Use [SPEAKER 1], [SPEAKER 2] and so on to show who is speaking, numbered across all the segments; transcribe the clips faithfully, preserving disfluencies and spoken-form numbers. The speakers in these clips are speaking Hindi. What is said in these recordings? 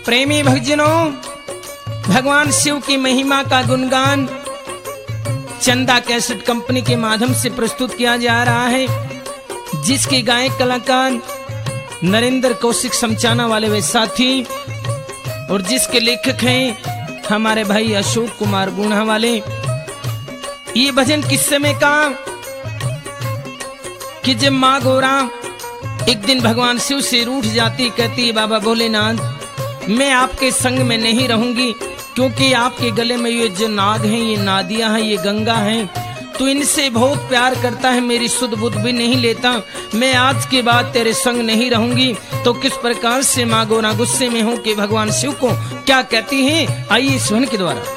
[SPEAKER 1] प्रेमी भक्तजनों, भगवान शिव की महिमा का गुणगान चंदा कैसेट कंपनी के माध्यम से प्रस्तुत किया जा रहा है, जिसके गायक कलाकार नरेंद्र कौशिक समचाना वाले वे साथी और जिसके लेखक हैं हमारे भाई अशोक कुमार गुणा वाले। ये भजन किस समय का कि जब माँ गौरा एक दिन भगवान शिव से रूठ जाती, कहती बाबा भोलेनाथ मैं आपके संग में नहीं रहूंगी, क्योंकि आपके गले में ये जो नाग हैं, ये नादियां हैं, ये गंगा हैं, तो इनसे बहुत प्यार करता है, मेरी सुध बुध भी नहीं लेता, मैं आज के बाद तेरे संग नहीं रहूंगी। तो किस प्रकार से माँ गौरा गुस्से में हो कि भगवान शिव को क्या कहती हैं, आइए इस वन के द्वारा।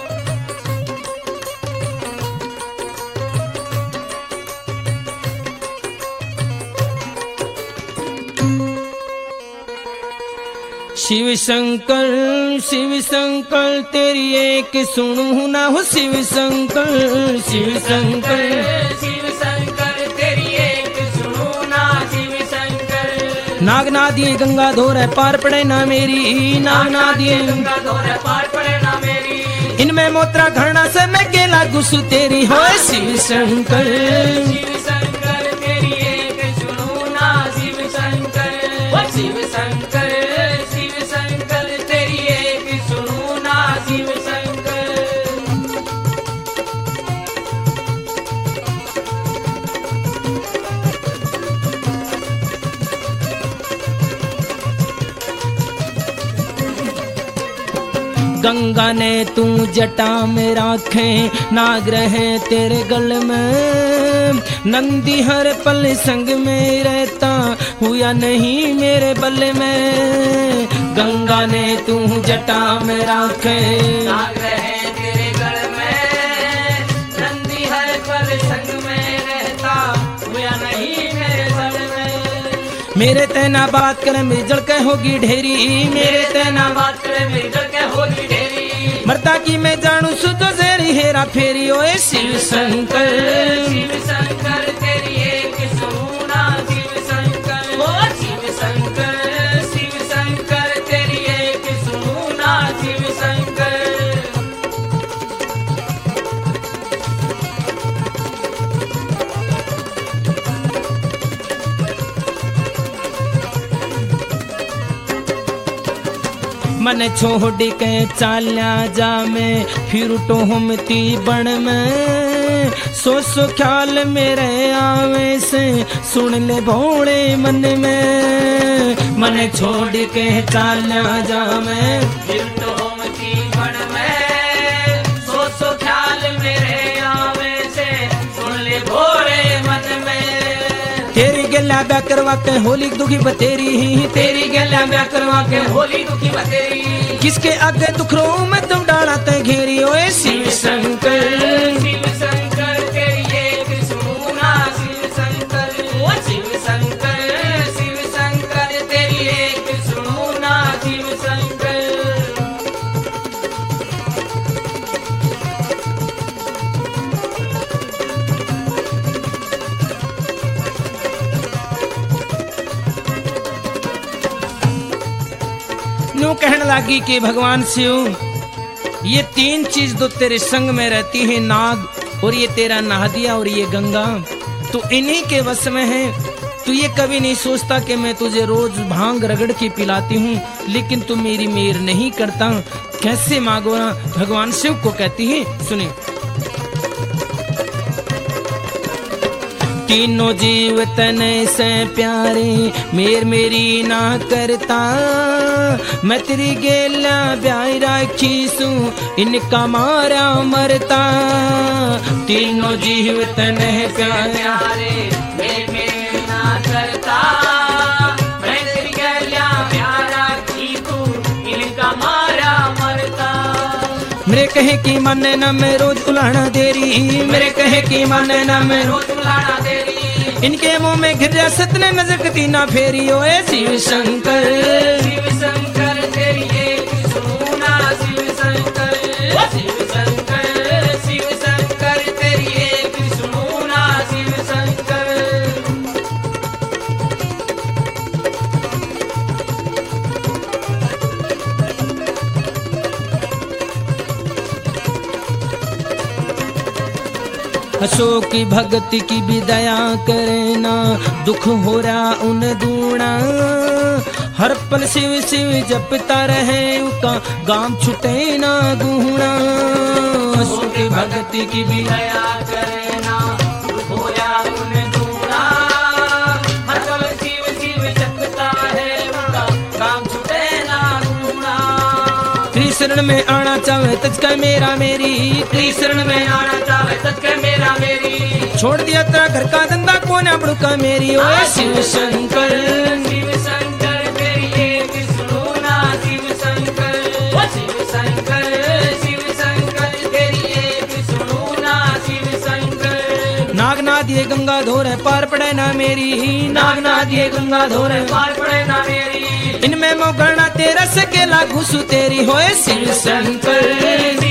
[SPEAKER 1] शिव शंकर शिव शंकर तेरी एक सुनू ना हो, शिव शंकर शिव शंकर
[SPEAKER 2] शिव शंकर तेरी एक सुनो ना, शिव शंकर।
[SPEAKER 1] नाग ना दिए गंगा धोर पार पड़े ना मेरी, नाग ना दिए
[SPEAKER 2] गंगा धोर पार पड़े ना मेरी,
[SPEAKER 1] इनमें मोत्रा घरना से मैं केला गुस्सू तेरी हो, शिव शंकर
[SPEAKER 2] शिव शंकर तेरी एक सुनो ना, शिव शंकर। ओ शिव शंकर शिव शंकर तेरी एक सुनो ना, शिव शंकर।
[SPEAKER 1] गंगा ने तू जटा में राखे, नाग रहे तेरे गल में, नंदी हर पल संग में रहता हुआ नहीं मेरे बल में। गंगा ने तू जटा में राखे,
[SPEAKER 2] नाग रहे तेरे गल में, नंदी हर पल संग में रहता हुआ नहीं मेरे बल में।
[SPEAKER 1] मेरे तेना बात करे मेरी जड़ के होगी ढेरी, मेरे तेना
[SPEAKER 2] बात करे मेरी जड़ के होगी ढेरी,
[SPEAKER 1] मरता की मैं जानू सुधो जेरी हेरा फेरी, ओए शिव शंकर
[SPEAKER 2] शिव शंकर तेरी एक सुना, शिव शंकर। ओ शिव शंकर शिव शंकर तेरी एक सुना, शिव शंकर।
[SPEAKER 1] मन छोड़ के चाल्या जा में फिर तो हमती बण में, सो सो ख्याल मेरे आवे से सुन ले भोले मन में। मन छोड़ के चाल्या जा में
[SPEAKER 2] फिर तो होमती बण में, सो सो ख्याल मेरे आवे से सुन ले भोले मन में।
[SPEAKER 1] तेरी गला ब्या करवा के होली दुखी बतेरी,
[SPEAKER 2] तेरी गला ब्या करवा के होली दुखी बतेरी,
[SPEAKER 1] किसके आगे दुख रो मैं तुम डाला ते घेरी, ओए शिव शंकर
[SPEAKER 2] शिव शंकर तेरी एक सुना, शिव शंकर। ओ शिव शंकर शिव शंकर तेरी एक सुना, शिव शंकर।
[SPEAKER 1] न्यू कहने लगी कि भगवान शिव ये तीन चीज तो तेरे संग में रहती है, नाग और ये तेरा नहादिया और ये गंगा, तो इन्हीं के वश में है। तू ये कभी नहीं सोचता कि मैं तुझे रोज भांग रगड़ के पिलाती हूँ, लेकिन तू मेरी मेर नहीं करता। कैसे माँ गौरा भगवान शिव को कहती है, सुनिए। तीनों जीव तने से प्यारे मेर मेरी ना करता, मैं तेरी गेला ब्याई राखी सू इनका मारा मरता। तीनों जीव तने प्यारे
[SPEAKER 2] मेर मेरी ना करता, मैं तेरी गेला ब्याई राखी तू इनका मारा मरता।
[SPEAKER 1] मेरे कहे की माने ना मैं रोज उलाना देरी, मेरे कहे की माने ना मैं
[SPEAKER 2] रोज बुलाना तेरी,
[SPEAKER 1] इनके मुंह में गिर सतने नजर ना फेरी, ओए शिव शंकर
[SPEAKER 2] शिव शंकर तेरी एक सुना, शिव शंकर। ओ शिव शंकर शिव शंकर तेरी एक सुना, शिव शंकर।
[SPEAKER 1] असो की भक्ति की भी दया करे ना, दुख हो रहा उन दूना। हर पल शिव शिव जपता रहे, उका गाम छुटे ना गुणा। असो की भक्ति की भी
[SPEAKER 2] दया करे ना, दुख हो रहा उन दूना। हर पल शिव शिव जपता है, उनका काम छूटे ना गुणा।
[SPEAKER 1] तेरी शरण में आना चाहे तजका मेरा मेरी,
[SPEAKER 2] तेरी शरण में आना चाहे तजके मेरा मेरी।
[SPEAKER 1] छोड़ दिया तेरा घर का धंधा कौन अपड़ू का मेरी। ओ शिव शंकर
[SPEAKER 2] शिव शंकर तेरी एक सुनो ना, शिव शंकर ओ शिव शंकर शिव शंकर तेरी एक सुनो ना, शिव शंकर।
[SPEAKER 1] नागनाथ ये गंगा धोर है पार पड़े ना मेरी, नागनाथ ये गंगा धोर है
[SPEAKER 2] पार पड़े ना मेरी।
[SPEAKER 1] इनमें मोगना तेरा सकेला घुसू तेरी। होए शिव शंकर